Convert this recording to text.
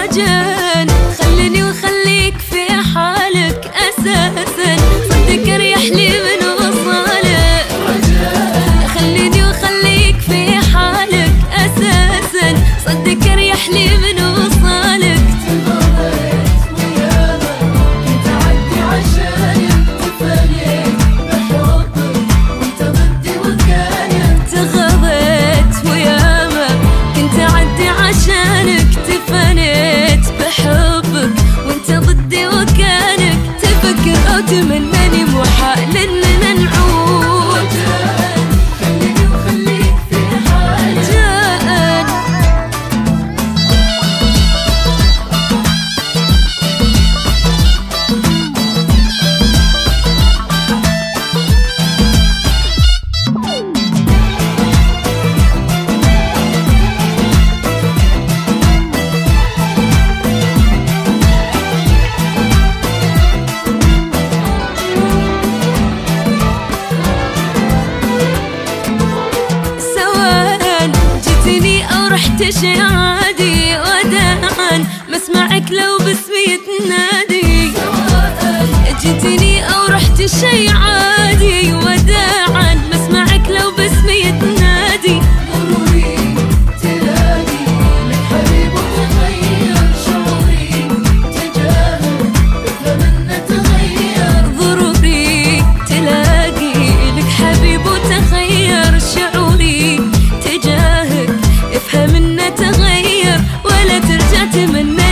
وجن، خليني وخليك في حالك أساسا، صدق أريح لي من وصالك. خليني وخليك في حالك أساسا، صدق أريح لي من وصالك. تغضيت وياما كنت أعدي عشانك، تفانيت بحبك وانت ضدي وكانك. تغضيت وياما كنت أعدي عشانك، تفانيت بحبك وانت ضدي وكانك. تفكر أو تمناني محال إننا نعود. خليني وخليك في حالك. جان رحت شي عادي وداعا، ما اسمعك لو باسمي تنادي. جيتني او رحت شي عادي وداعا، ما اسمعك لو باسمي تنادي. ضروري تلاقي لك حبيب وتغير شعوري تجاهك، افهم انه تغير. ضروري تلاقي لك حبيب وتغير شعوري تجاهك، افهم انه تغير ولا ترجع تمنى